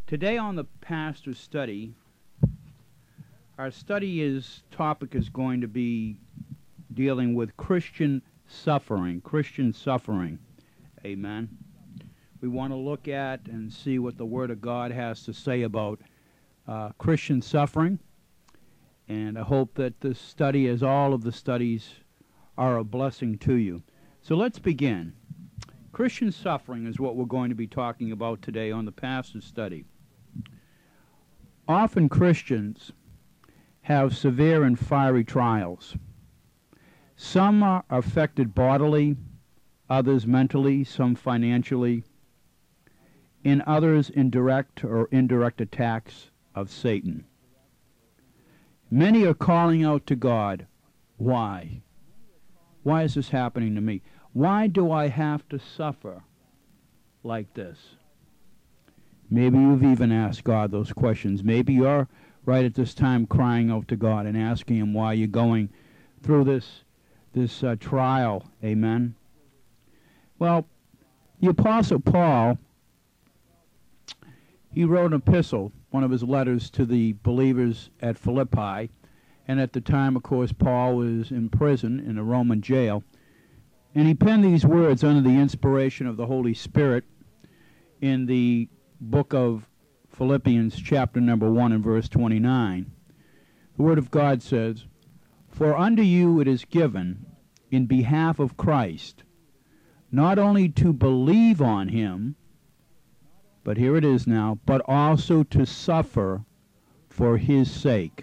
Today on the Pastor's Study, our topic is going to be dealing with Christian suffering. Christian suffering. Amen. We want to look at and see what the Word of God has to say about Christian suffering. And I hope that this study, as all of the studies, are a blessing to you. So let's begin. Christian suffering is what we're going to be talking about today on the Pastor's Study. Often Christians have severe and fiery trials. Some are affected bodily, others mentally, some financially, and others in direct or indirect attacks of Satan. Many are calling out to God, why? Why is this happening to me? Why do I have to suffer like this? Maybe you've even asked God those questions. Maybe you're right at this time crying out to God and asking Him why you're going through this trial. Amen. Well, the Apostle Paul, he wrote an epistle, one of his letters to the believers at Philippi. And at the time, of course, Paul was in prison in a Roman jail. And he penned these words under the inspiration of the Holy Spirit in the book of Philippians, chapter number 1 and verse 29. The Word of God says, "For unto you it is given, in behalf of Christ, not only to believe on Him," but here it is now, "but also to suffer for His sake."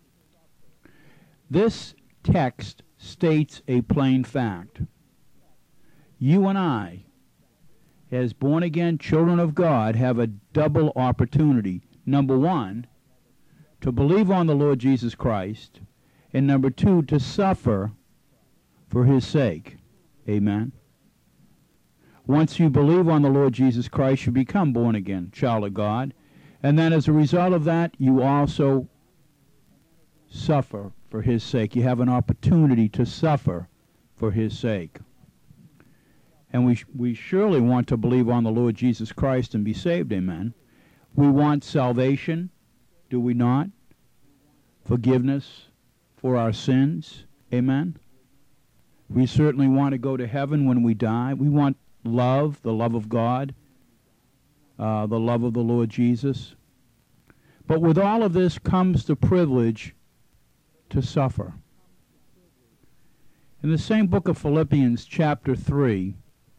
This text states a plain fact. You and I, as born-again children of God, have a double opportunity. Number one, to believe on the Lord Jesus Christ, and number two, to suffer for His sake. Amen. Once you believe on the Lord Jesus Christ, you become born-again, child of God. And then as a result of that, you also suffer for His sake. You have an opportunity to suffer for His sake. And we surely want to believe on the Lord Jesus Christ and be saved, amen. We want salvation, do we not? Forgiveness for our sins, amen. We certainly want to go to heaven when we die. We want love, the love of God, the love of the Lord Jesus. But with all of this comes the privilege to suffer. In the same book of Philippians, chapter 3,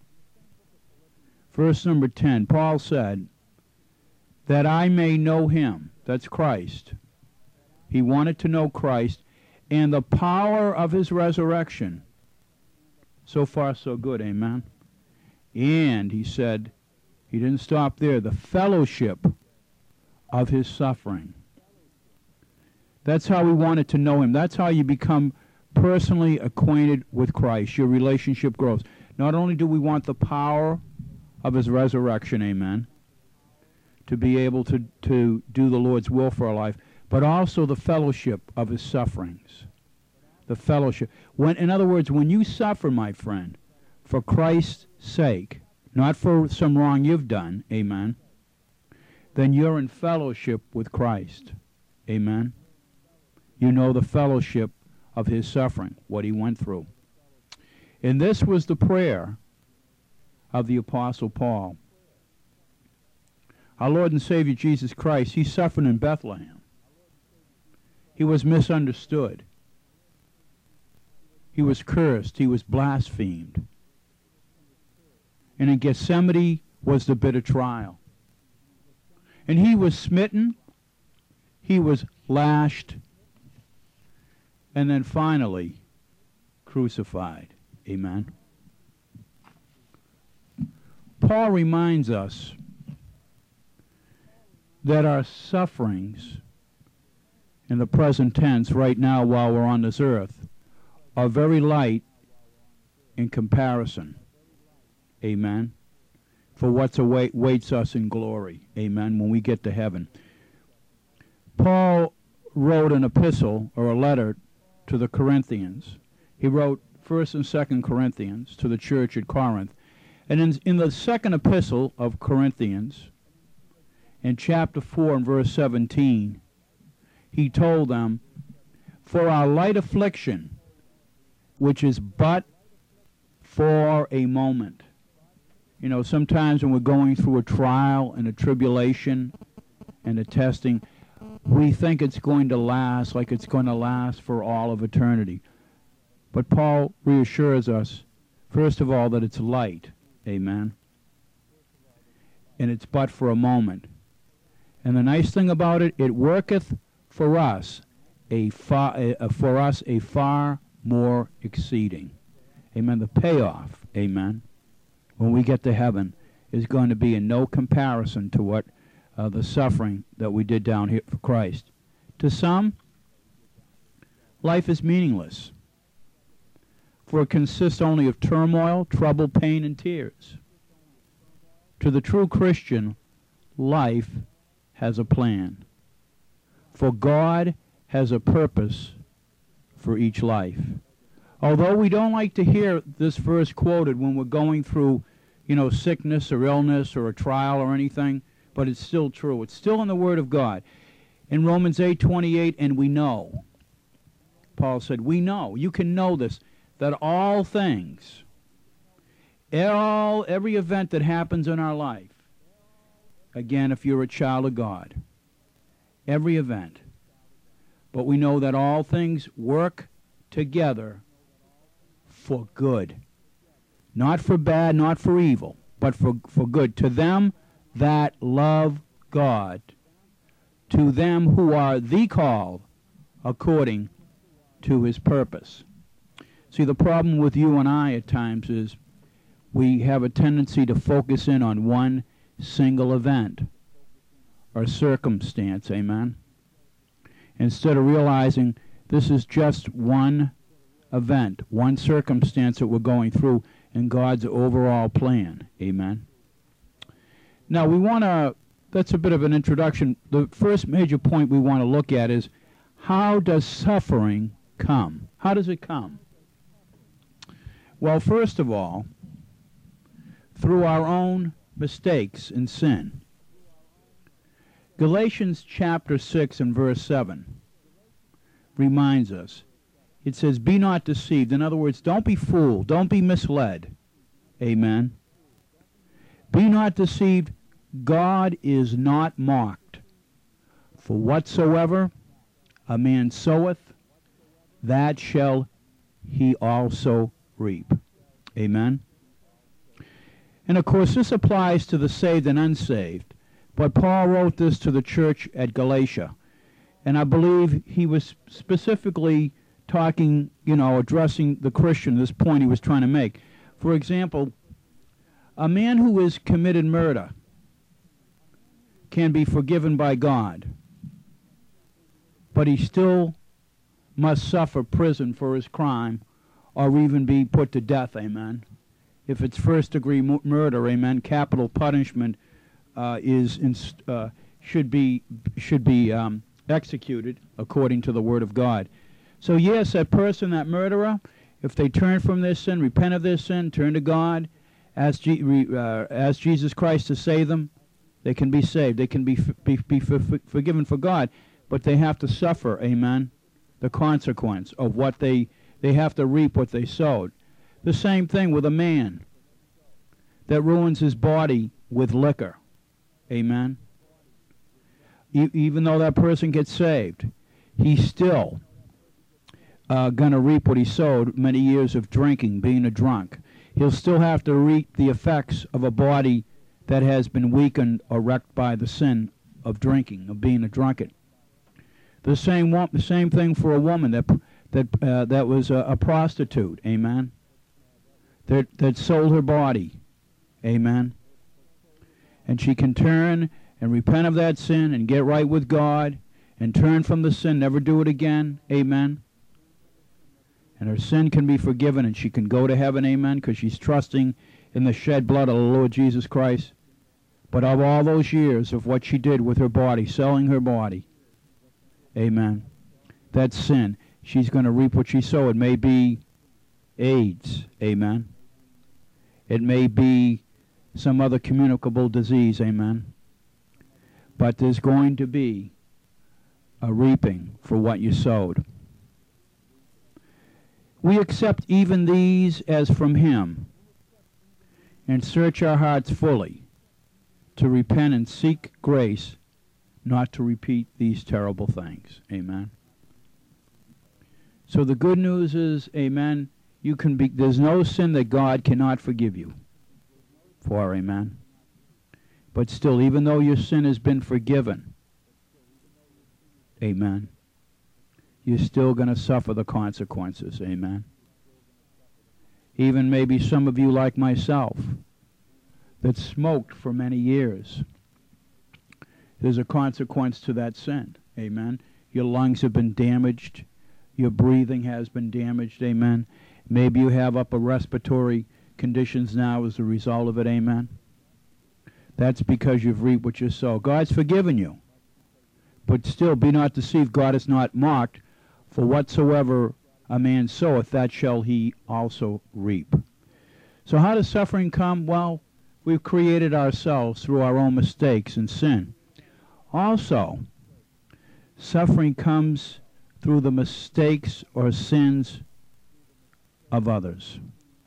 verse number 10, Paul said, "That I may know Him," that's Christ. He wanted to know Christ and the power of His resurrection. So far, so good, amen. And he said, he didn't stop there, the fellowship of His suffering. That's how we wanted to know Him. That's how you become personally acquainted with Christ. Your relationship grows. Not only do we want the power of His resurrection, amen, to be able to do the Lord's will for our life, but also the fellowship of His sufferings. The fellowship. In other words, when you suffer, my friend, for Christ's sake, not for some wrong you've done, amen, then you're in fellowship with Christ, amen. You know the fellowship of His suffering, what He went through. And this was the prayer of the Apostle Paul. Our Lord and Savior Jesus Christ, He suffered in Bethlehem. He was misunderstood. He was cursed. He was blasphemed. And in Gethsemane was the bitter trial. And He was smitten. He was lashed. And then finally crucified. Amen. Paul reminds us that our sufferings in the present tense right now while we're on this earth are very light in comparison. Amen. For what awaits us in glory. Amen. When we get to heaven. Paul wrote an epistle or a letter to the Corinthians. He wrote 1st and 2nd Corinthians to the church at Corinth. And in the second epistle of Corinthians, in chapter 4 and verse 17, he told them, "For our light affliction, which is but for a moment." You know, sometimes when we're going through a trial and a tribulation and a testing, we think it's going to last, like it's going to last for all of eternity. But Paul reassures us, first of all, that it's light. Amen. And it's but for a moment. And the nice thing about it, it worketh for us a far more exceeding. Amen. The payoff, amen, when we get to heaven is going to be in no comparison to what the suffering that we did down here for Christ. To some, life is meaningless, for it consists only of turmoil, trouble, pain, and tears. To the true Christian, life has a plan, for God has a purpose for each life. Although we don't like to hear this verse quoted when we're going through, you know, sickness or illness or a trial or anything, but it's still true. It's still in the Word of God. In Romans 8:28, and we know, Paul said, we know, you can know this, that all things, every event that happens in our life, again, if you're a child of God, every event, but we know that all things work together for good. Not for bad, not for evil, but for good. To them that love God, to them who are the called according to his purpose. See, the problem with you and I at times is we have a tendency to focus in on one single event or circumstance, amen? Instead of realizing this is just one event, one circumstance that we're going through in God's overall plan, amen? Now, we want to, that's a bit of an introduction. The first major point we want to look at is, how does suffering come? How does it come? Well, first of all, through our own mistakes and sin. Galatians chapter 6 and verse 7 reminds us. It says, be not deceived. In other words, don't be fooled. Don't be misled. Amen. Be not deceived. God is not mocked. For whatsoever a man soweth, that shall he also reap. Amen. And of course, this applies to the saved and unsaved. But Paul wrote this to the church at Galatia. And I believe he was specifically talking, you know, addressing the Christian, this point he was trying to make. For example, a man who has committed murder can be forgiven by God, but he still must suffer prison for his crime or even be put to death, amen. If it's first-degree murder, amen, capital punishment should be executed according to the Word of God. So yes, that person, that murderer, if they turn from their sin, repent of their sin, turn to God, ask Jesus Christ to save them, they can be saved. They can be forgiven for God, but they have to suffer, amen, the consequence of what they have to reap what they sowed. The same thing with a man that ruins his body with liquor, amen. Even though that person gets saved, he's still going to reap what he sowed, many years of drinking, being a drunk. He'll still have to reap the effects of a body that has been weakened or wrecked by the sin of drinking, of being a drunkard. The same thing for a woman that was a prostitute, amen, that sold her body, amen. And she can turn and repent of that sin and get right with God and turn from the sin, never do it again, amen. And her sin can be forgiven and she can go to heaven, amen, because she's trusting in the shed blood of the Lord Jesus Christ. But of all those years of what she did with her body, selling her body, amen, that sin, she's going to reap what she sowed. It may be AIDS, amen. It may be some other communicable disease, amen. But there's going to be a reaping for what you sowed. We accept even these as from Him, and search our hearts fully to repent and seek grace not to repeat these terrible things. Amen. So the good news is, amen, there's no sin that God cannot forgive you for, amen. But still, even though your sin has been forgiven, amen, you're still going to suffer the consequences, amen. Even maybe some of you like myself that smoked for many years. There's a consequence to that sin, amen. Your lungs have been damaged. Your breathing has been damaged, amen. Maybe you have upper respiratory conditions now as a result of it, amen. That's because you've reaped what you sow. God's forgiven you. But still, be not deceived, God is not mocked. For whatsoever a man soweth, that shall he also reap. So how does suffering come? Well, we've created ourselves through our own mistakes and sin. Also, suffering comes through the mistakes or sins of others.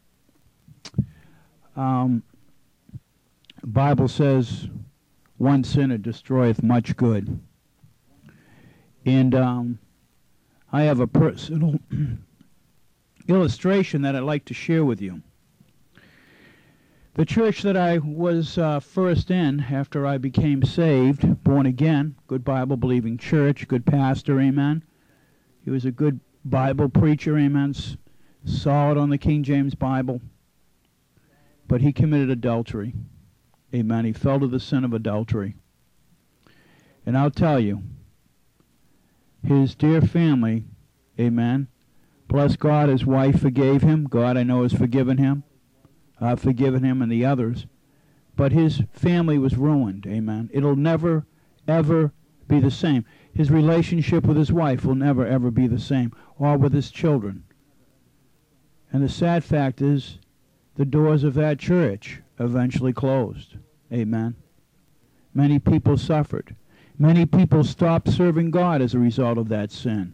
Bible says, one sinner destroyeth much good. And I have a personal illustration that I'd like to share with you. The church that I was first in after I became saved, born again, good Bible-believing church, good pastor, amen. He was a good Bible preacher, amen, solid on the King James Bible. But he committed adultery, amen. He fell to the sin of adultery. And I'll tell you, his dear family, amen, bless God, his wife forgave him. God, I know, has forgiven him. I've forgiven him and the others. But his family was ruined, amen. It'll never, ever be the same. His relationship with his wife will never, ever be the same, or with his children. And the sad fact is, the doors of that church eventually closed, amen. Many people suffered. Many people stopped serving God as a result of that sin.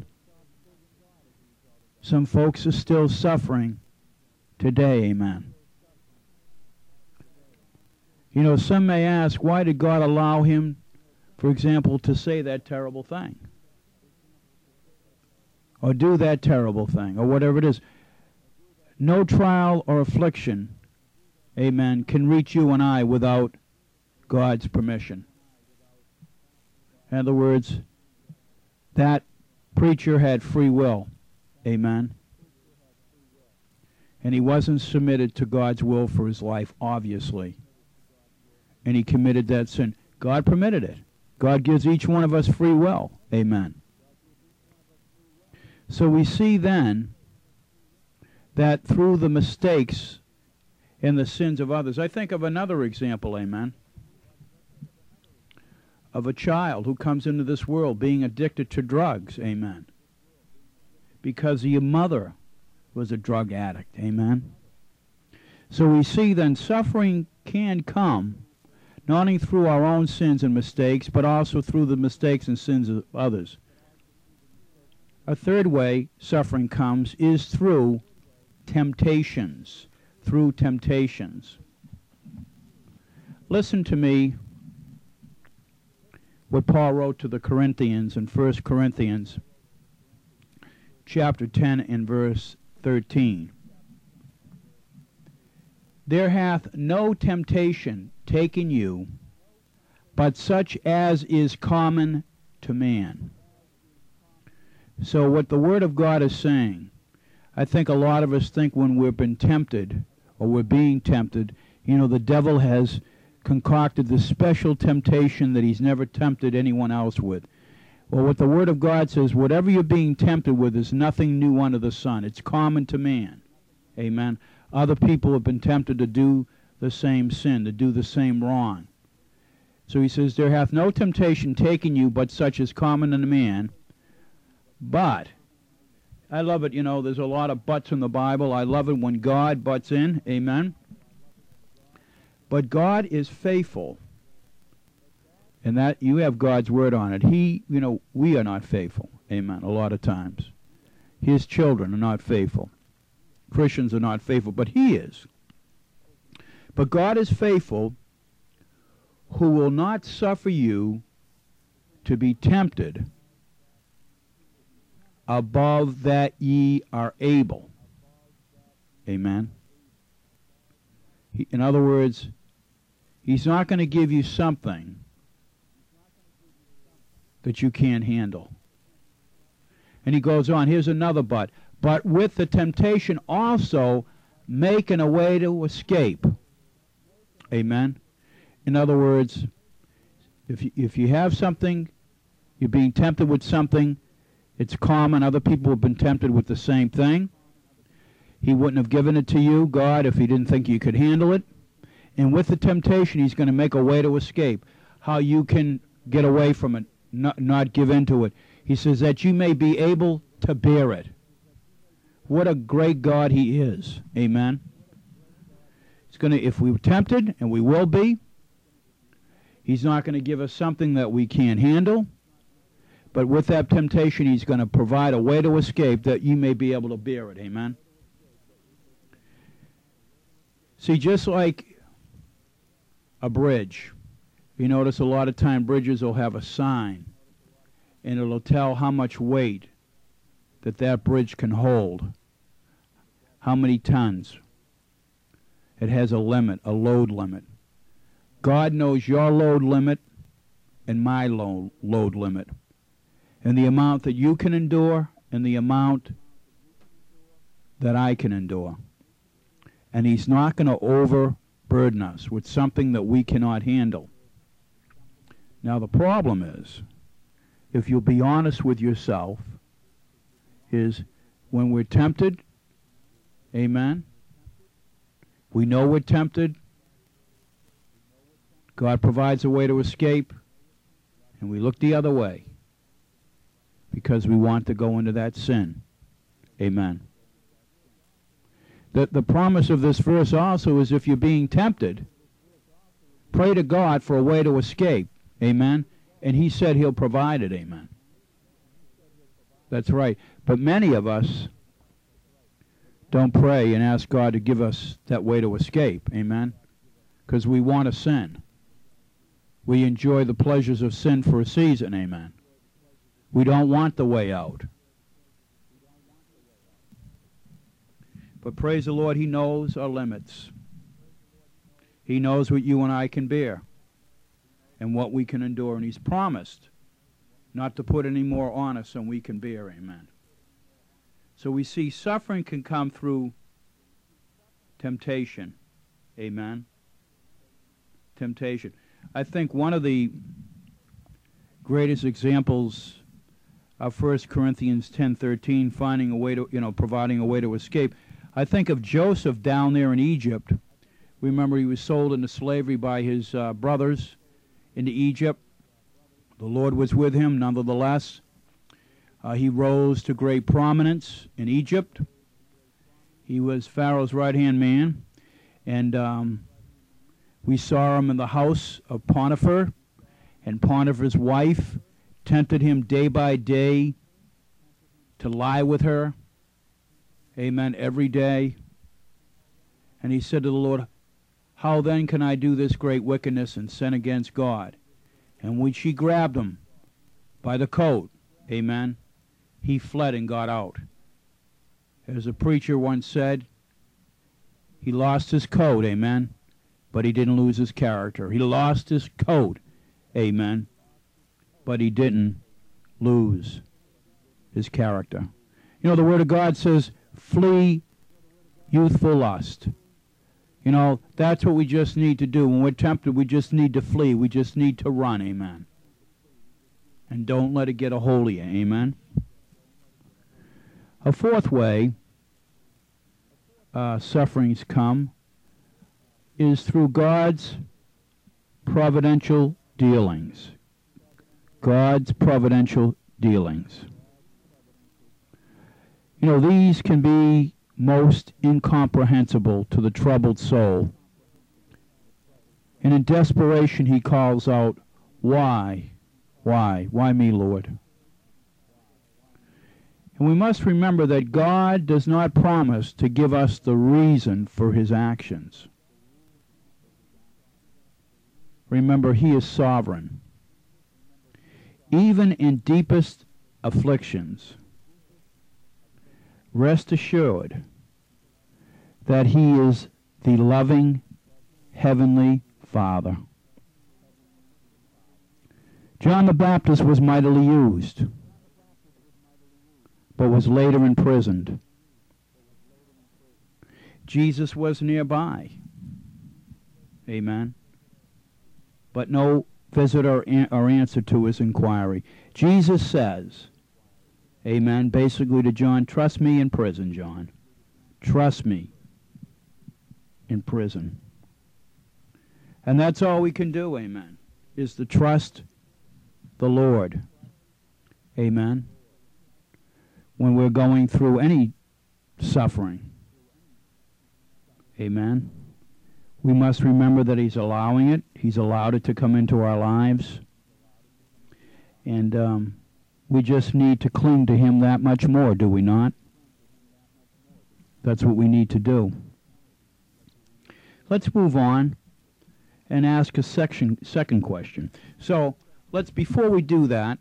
Some folks are still suffering today, amen. You know, some may ask, why did God allow him, for example, to say that terrible thing? Or do that terrible thing, or whatever it is. No trial or affliction, amen, can reach you and I without God's permission. In other words, that preacher had free will, amen. And he wasn't submitted to God's will for his life, obviously. And he committed that sin. God permitted it. God gives each one of us free will, amen. So we see then that through the mistakes and the sins of others, I think of another example, amen, of a child who comes into this world being addicted to drugs, amen, because your mother was a drug addict, amen. So we see then suffering can come not only through our own sins and mistakes, but also through the mistakes and sins of others. A third way suffering comes is through temptations. Through temptations. Listen to me what Paul wrote to the Corinthians in 1 Corinthians chapter 10 and verse 13. There hath no temptation taken you, but such as is common to man. So what the Word of God is saying, I think a lot of us think when we've been tempted, or we're being tempted, you know, the devil has concocted this special temptation that he's never tempted anyone else with. Well, what the Word of God says, whatever you're being tempted with is nothing new under the sun. It's common to man. Amen. Other people have been tempted to do the same sin, to do the same wrong. So he says, there hath no temptation taken you but such as common to man. But, I love it, you know, there's a lot of buts in the Bible. I love it when God butts in. Amen. But God is faithful. And that you have God's word on it. We are not faithful. Amen. A lot of times. His children are not faithful. Christians are not faithful, but he is. But God is faithful, who will not suffer you to be tempted above that ye are able. Amen. In other words, he's not going to give you something that you can't handle. And he goes on, here's another but. But with the temptation also making a way to escape. Amen. In other words, if you have something, you're being tempted with something, it's common. Other people have been tempted with the same thing. He wouldn't have given it to you, God, if he didn't think you could handle it. And with the temptation, he's going to make a way to escape. How you can get away from it, not give in to it. He says that you may be able to bear it. What a great God he is. Amen. It's going to, if we were tempted, and we will be, he's not going to give us something that we can't handle. But with that temptation, he's going to provide a way to escape that you may be able to bear it. Amen. See, just like a bridge, you notice a lot of time bridges will have a sign, and it'll tell how much weight that bridge can hold, how many tons. It has a limit, a load limit. God knows your load limit and my load limit, and the amount that you can endure and the amount that I can endure. And he's not going to overburden us with something that we cannot handle. Now the problem is, if you'll be honest with yourself, is when we're tempted, amen, we know we're tempted, God provides a way to escape, and we look the other way because we want to go into that sin. Amen. The promise of this verse also is if you're being tempted, pray to God for a way to escape. Amen. And he said he'll provide it. Amen. That's right. But many of us don't pray and ask God to give us that way to escape. Amen. Because we want to sin. We enjoy the pleasures of sin for a season. Amen. We don't want the way out. But praise the Lord, he knows our limits. He knows what you and I can bear and what we can endure. And he's promised not to put any more on us than we can bear. Amen. So we see suffering can come through temptation. Amen. Temptation. I think one of the greatest examples of 1 Corinthians 10:13, finding a way to, providing a way to escape. I think of Joseph down there in Egypt. Remember, he was sold into slavery by his brothers into Egypt. The Lord was with him, nonetheless. He rose to great prominence in Egypt. He was Pharaoh's right-hand man, and we saw him in the house of Potiphar, and Potiphar's wife tempted him day by day to lie with her. Amen. Every day. And he said to the Lord, how then can I do this great wickedness and sin against God? And when she grabbed him by the coat, amen, he fled and got out. As a preacher once said, he lost his coat, amen, but he didn't lose his character. He lost his coat, amen, but he didn't lose his character. The Word of God says, flee youthful lust. That's what we just need to do. When we're tempted, we just need to flee. We just need to run, amen. And don't let it get a hold of you, amen. A fourth way sufferings come is through God's providential dealings. God's providential dealings. These can be most incomprehensible to the troubled soul. And in desperation he calls out, Why? Why? Why me, Lord? And we must remember that God does not promise to give us the reason for his actions. Remember, he is sovereign. Even in deepest afflictions, rest assured that he is the loving heavenly Father. John the Baptist was mightily used, but was later imprisoned. Jesus was nearby. Amen. But no visit or answer to his inquiry. Jesus says, amen, basically to John, trust me in prison, John. Trust me in prison. And that's all we can do, amen, is to trust the Lord. Amen. When we're going through any suffering. Amen. We must remember that he's allowing it. He's allowed it to come into our lives. And we just need to cling to him that much more, do we not? That's what we need to do. Let's move on and ask a second question. So, before we do that,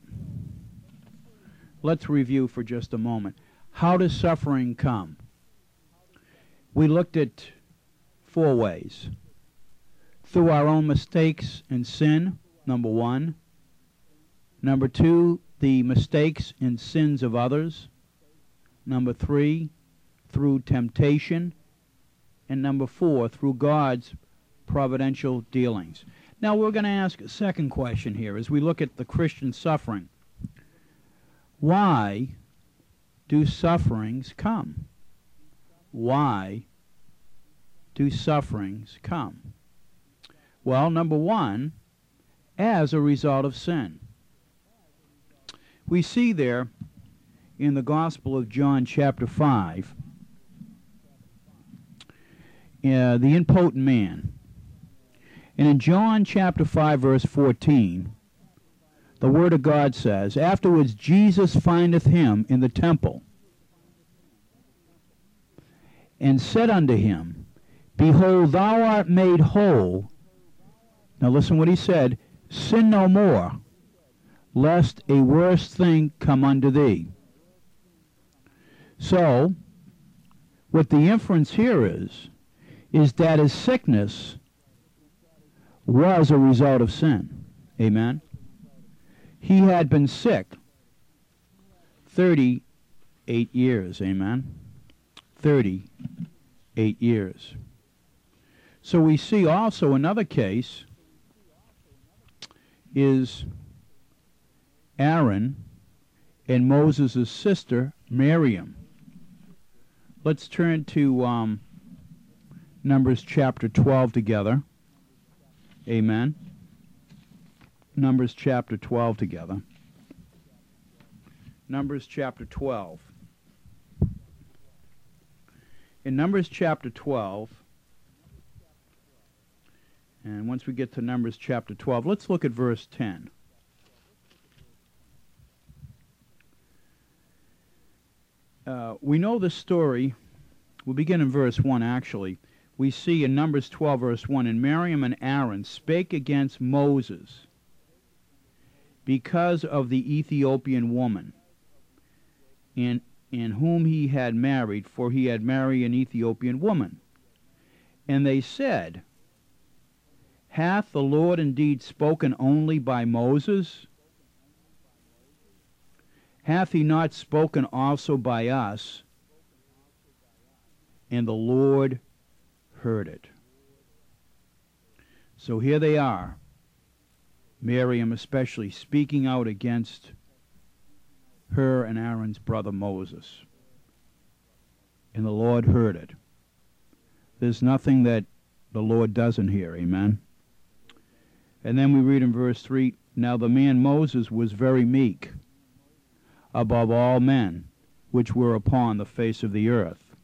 let's review for just a moment. How does suffering come? We looked at 4 ways. Through our own mistakes and sin, number 1. Number 2, the mistakes and sins of others. Number 3, through temptation. And number 4, through God's providential dealings. Now we're going to ask a second question here as we look at the Christian suffering. Why do sufferings come? Why do sufferings come? Well, number 1, as a result of sin. We see there in the Gospel of John chapter 5, the impotent man. And in John chapter 5 verse 14, the Word of God says, afterwards Jesus findeth him in the temple, and said unto him, behold, thou art made whole. Now listen what he said, sin no more, lest a worse thing come unto thee. So, what the inference here is that his sickness was a result of sin. Amen? He had been sick 38 years. Amen? 38 years. So we see also another case is Aaron and Moses' sister Miriam. Let's turn to Numbers chapter 12 together. Amen. Numbers chapter 12 together. Numbers chapter 12. In Numbers chapter 12, and once we get to Numbers chapter 12, let's look at verse 10. We know the story. We'll begin in verse 1 actually. We see in Numbers 12 verse 1, and Miriam and Aaron spake against Moses because of the Ethiopian woman in whom he had married, for he had married an Ethiopian woman. And they said, hath the Lord indeed spoken only by Moses? Hath he not spoken also by us? And the Lord heard it. So here they are, Miriam especially, speaking out against her and Aaron's brother Moses. And the Lord heard it. There's nothing that the Lord doesn't hear, amen? And then we read in verse 3, now the man Moses was very meek above all men which were upon the face of the earth.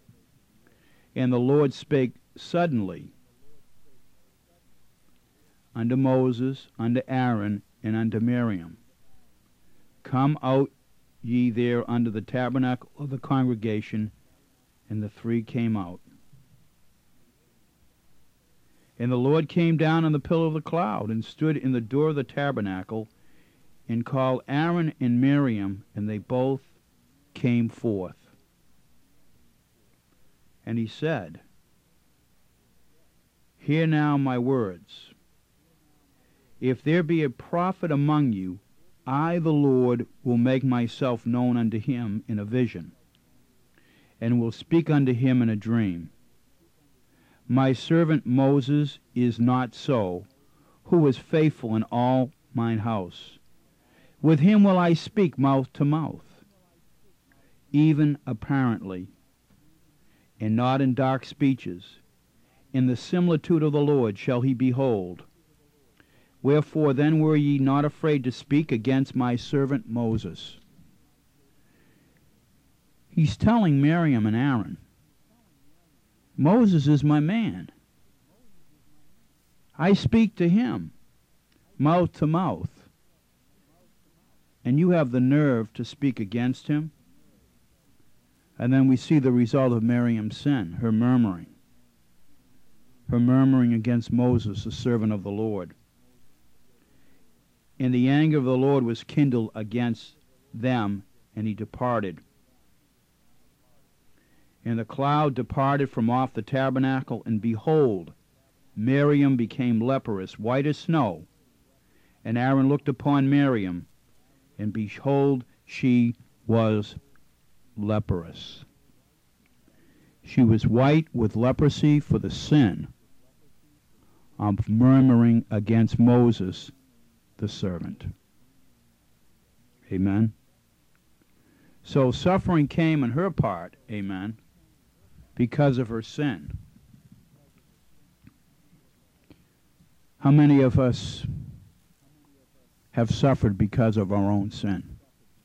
And the Lord spake suddenly unto Moses, unto Aaron, and unto Miriam, Come out ye there under the tabernacle of the congregation. And the three came out. And the Lord came down on the pillar of the cloud, and stood in the door of the tabernacle, and called Aaron and Miriam, and they both came forth. And he said, Hear now my words. If there be a prophet among you, I, the Lord, will make myself known unto him in a vision, and will speak unto him in a dream. My servant Moses is not so, who is faithful in all mine house. With him will I speak mouth to mouth, even apparently, and not in dark speeches. In the similitude of the Lord shall he behold. Wherefore then were ye not afraid to speak against my servant Moses? He's telling Miriam and Aaron, Moses is my man. I speak to him, mouth to mouth. And you have the nerve to speak against him? And then we see the result of Miriam's sin, her murmuring against Moses, the servant of the Lord. And the anger of the Lord was kindled against them, and he departed. And the cloud departed from off the tabernacle, and behold, Miriam became leprous, white as snow. And Aaron looked upon Miriam, and behold, she was leprous. She was white with leprosy for the sin of murmuring against Moses, the servant. Amen. So suffering came on her part, amen, because of her sin. How many of us have suffered because of our own sin?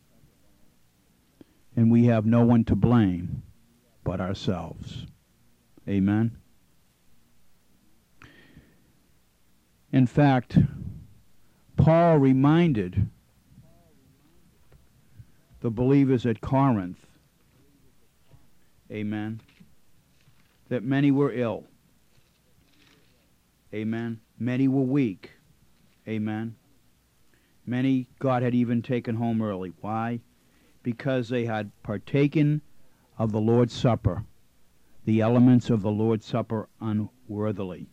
And we have no one to blame but ourselves. Amen. In fact, Paul reminded the believers at Corinth, amen, that many were ill. Amen. Many were weak. Amen. Many God had even taken home early. Why? Because they had partaken of the Lord's Supper, the elements of the Lord's Supper unworthily.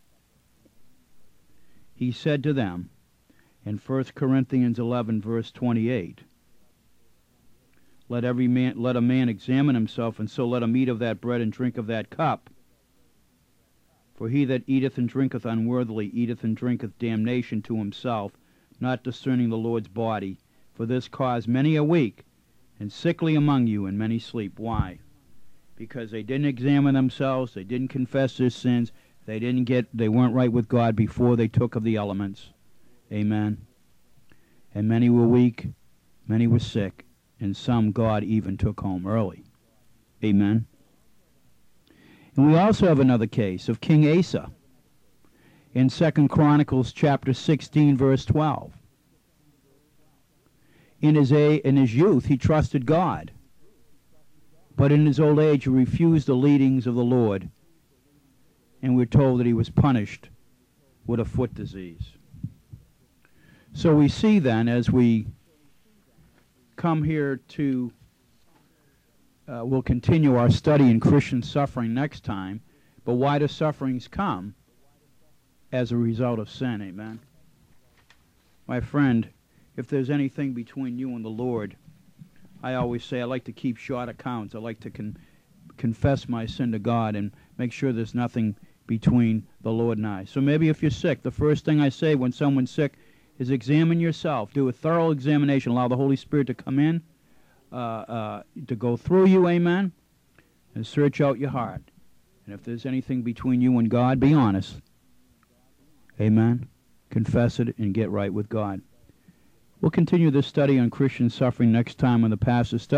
He said to them in 1 Corinthians 11, verse 28, Let a man examine himself, and so let him eat of that bread and drink of that cup. For he that eateth and drinketh unworthily eateth and drinketh damnation to himself, not discerning the Lord's body. For this cause many are weak, and sickly among you, and many sleep. Why? Because they didn't examine themselves, they didn't confess their sins, they weren't right with God before they took of the elements. Amen. And many were weak, many were sick, and some God even took home early. Amen. And we also have another case of King Asa in 2 Chronicles chapter 16, verse 12. In his youth he trusted God, but in his old age he refused the leadings of the Lord, and we're told that he was punished with a foot disease. So we see then, as we come here to we'll continue our study in Christian suffering next time, but why do sufferings come? As a result of sin, amen. My friend, if there's anything between you and the Lord, I always say I like to keep short accounts. I like to confess my sin to God and make sure there's nothing between the Lord and I. So maybe if you're sick, the first thing I say when someone's sick is examine yourself. Do a thorough examination. Allow the Holy Spirit to come in, to go through you, amen, and search out your heart. And if there's anything between you and God, be honest. Amen. Confess it and get right with God. We'll continue this study on Christian suffering next time on the pastor's study.